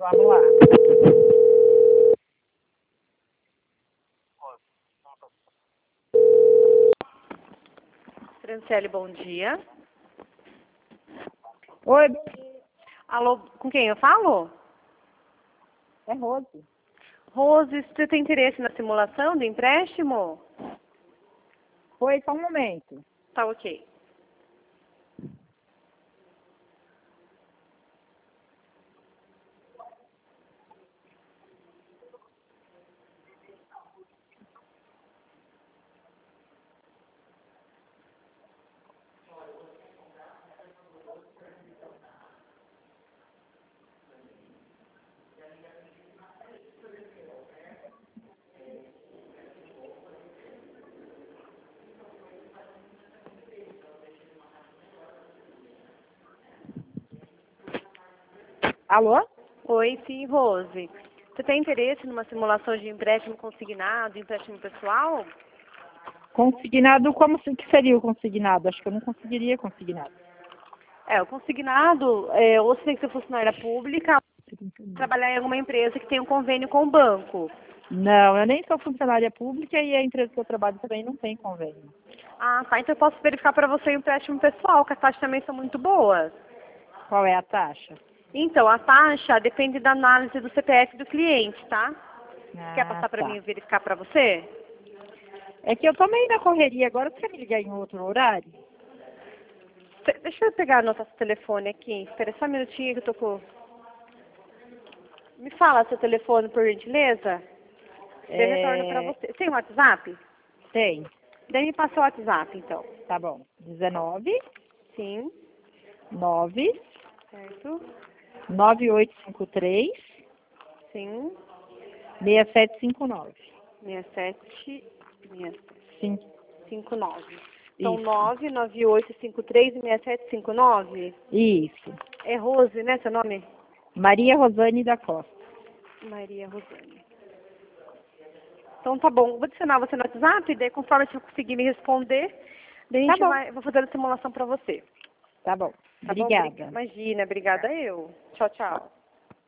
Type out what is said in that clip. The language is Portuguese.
Vamos lá. Franciele, bom dia. Oi, bom dia. Alô, com quem eu falo? É Rose. Rose, você tem interesse na simulação do empréstimo? Oi, só um momento. Tá ok. Alô? Oi, sim, Rose. Você tem interesse numa simulação de empréstimo consignado, empréstimo pessoal? Consignado, que seria o consignado? Acho que eu não conseguiria consignado. O consignado, ou você tem que ser funcionária pública, ou trabalhar em alguma empresa que tem um convênio com o banco. Não, eu nem sou funcionária pública e a empresa que eu trabalho também não tem convênio. Ah, tá. Então eu posso verificar para você o empréstimo pessoal, que as taxas também são muito boas. Qual é a taxa? Então, a taxa depende da análise do CPF do cliente, tá? Quer Ah, passar para mim tá. e verificar para você? É que eu tô meio na correria agora, você quer me ligar em outro horário? Deixa eu pegar a nota do telefone aqui. Espera só um minutinho que eu tô com... Me fala seu telefone, por gentileza. Daí eu retorno para você. Tem um WhatsApp? Tem. Daí me passa o WhatsApp, então. Tá bom. 19 Sim, 9 certo. 9853 Sim, 6759. 67 Sim, 59. Então, isso. 99853 e 6759. Isso. É Rose, né, seu nome? Maria Rosane da Costa. Maria Rosane. Então tá bom, vou adicionar você no WhatsApp, daí conforme você conseguir me responder, daí a Tá gente bom. vou fazer a simulação pra você. Tá bom. Tá bom? Obrigada. Imagina, obrigada eu. Tchau, tchau.